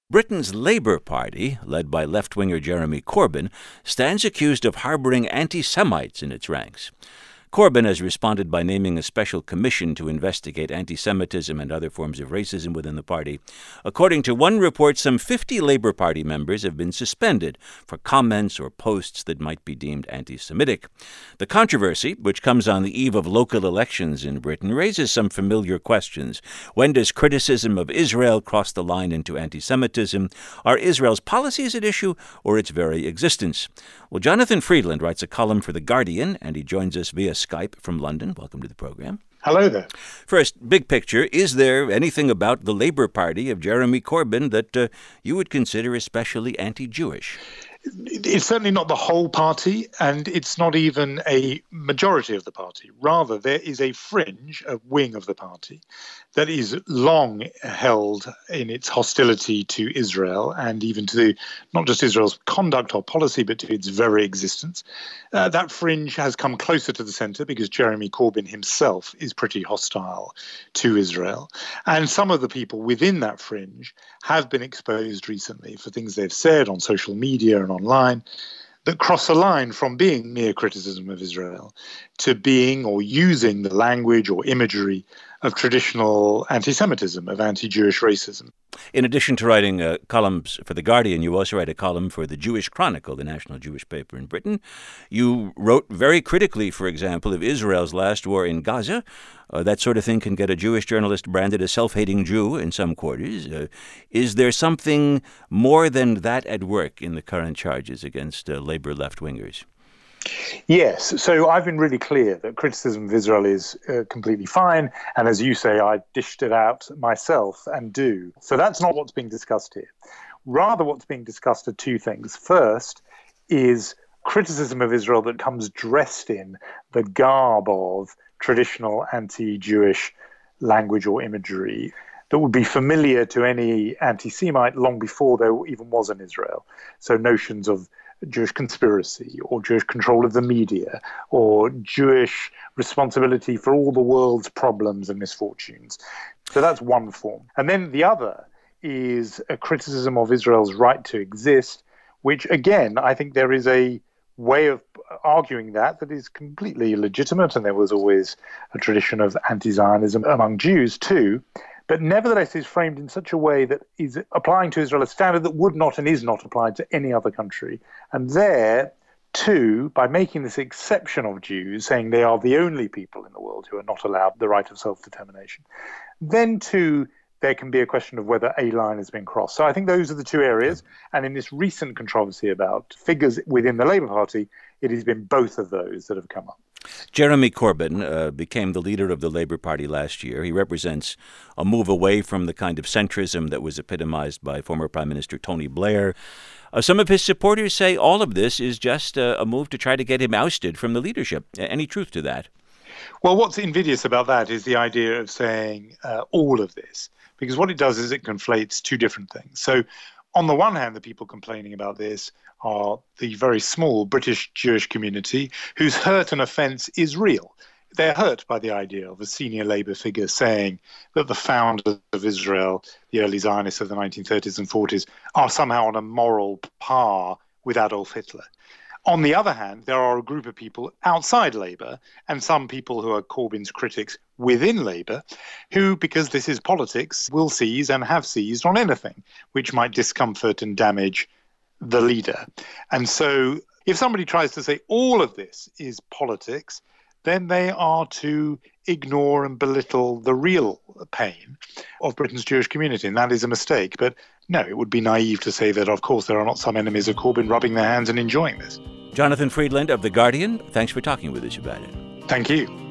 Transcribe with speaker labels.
Speaker 1: Britain's Labour Party, led by left-winger Jeremy Corbyn, stands accused of harbouring anti-Semites in its ranks. Corbyn has responded by naming a special commission to investigate anti-Semitism and other forms of racism within the party. According to one report, some 50 Labour Party members have been suspended for comments or posts that might be deemed anti-Semitic. The controversy, which comes on the eve of local elections in Britain, raises some familiar questions. When does criticism of Israel cross the line into anti-Semitism? Are Israel's policies at issue or its very existence? Well, Jonathan Freedland writes a column for The Guardian, and he joins us via Skype from London. Welcome to the program.
Speaker 2: Hello there.
Speaker 1: First, big picture, is there anything about the Labour Party of Jeremy Corbyn that you would consider especially anti-Jewish?
Speaker 2: It's certainly not the whole party, and it's not even a majority of the party. Rather, there is a fringe, a wing of the party, that is long held in its hostility to Israel and even to not just Israel's conduct or policy, but to its very existence. That fringe has come closer to the centre because Jeremy Corbyn himself is pretty hostile to Israel. And some of the people within that fringe have been exposed recently for things they've said on social media and online that cross a line from being mere criticism of Israel to being or using the language or imagery of traditional anti-Semitism, of anti-Jewish racism.
Speaker 1: In addition to writing columns for The Guardian, you also write a column for the Jewish Chronicle, the national Jewish paper in Britain. You wrote very critically, for example, of Israel's last war in Gaza. That sort of thing can get a Jewish journalist branded a self-hating Jew in some quarters. Is there something more than that at work in the current charges against Labour left-wingers?
Speaker 2: Yes. So I've been really clear that criticism of Israel is completely fine. And as you say, I dished it out myself and do. So that's not what's being discussed here. Rather, what's being discussed are two things. First is criticism of Israel that comes dressed in the garb of traditional anti-Jewish language or imagery that would be familiar to any anti-Semite long before there even was an Israel. So notions of Jewish conspiracy or Jewish control of the media or Jewish responsibility for all the world's problems and misfortunes. So that's one form. And then the other is a criticism of Israel's right to exist, which, again, I think there is a way of arguing that is completely legitimate, and there was always a tradition of anti-Zionism among Jews too, but nevertheless is framed in such a way that is applying to Israel a standard that would not and is not applied to any other country. And there, too, by making this exception of Jews, saying they are the only people in the world who are not allowed the right of self-determination, then, too, there can be a question of whether a line has been crossed. So I think those are the two areas. And in this recent controversy about figures within the Labour Party, it has been both of those that have come up.
Speaker 1: Jeremy Corbyn became the leader of the Labour Party last year. He represents a move away from the kind of centrism that was epitomized by former Prime Minister Tony Blair. Some of his supporters say all of this is just a move to try to get him ousted from the leadership. Any truth to that?
Speaker 2: Well, what's invidious about that is the idea of saying all of this, because what it does is it conflates two different things. So on the one hand, the people complaining about this are the very small British Jewish community whose hurt and offence is real. They're hurt by the idea of a senior Labour figure saying that the founders of Israel, the early Zionists of the 1930s and 40s, are somehow on a moral par with Adolf Hitler. On the other hand, there are a group of people outside Labour and some people who are Corbyn's critics within Labour who, because this is politics, will seize and have seized on anything which might discomfort and damage the leader. And so if somebody tries to say all of this is politics, then they are to ignore and belittle the real pain of Britain's Jewish community, and that is a mistake. But no, it would be naive to say that, of course, there are not some enemies of Corbyn rubbing their hands and enjoying this.
Speaker 1: Jonathan Freedland of The Guardian, thanks for talking with us about it.
Speaker 2: Thank you.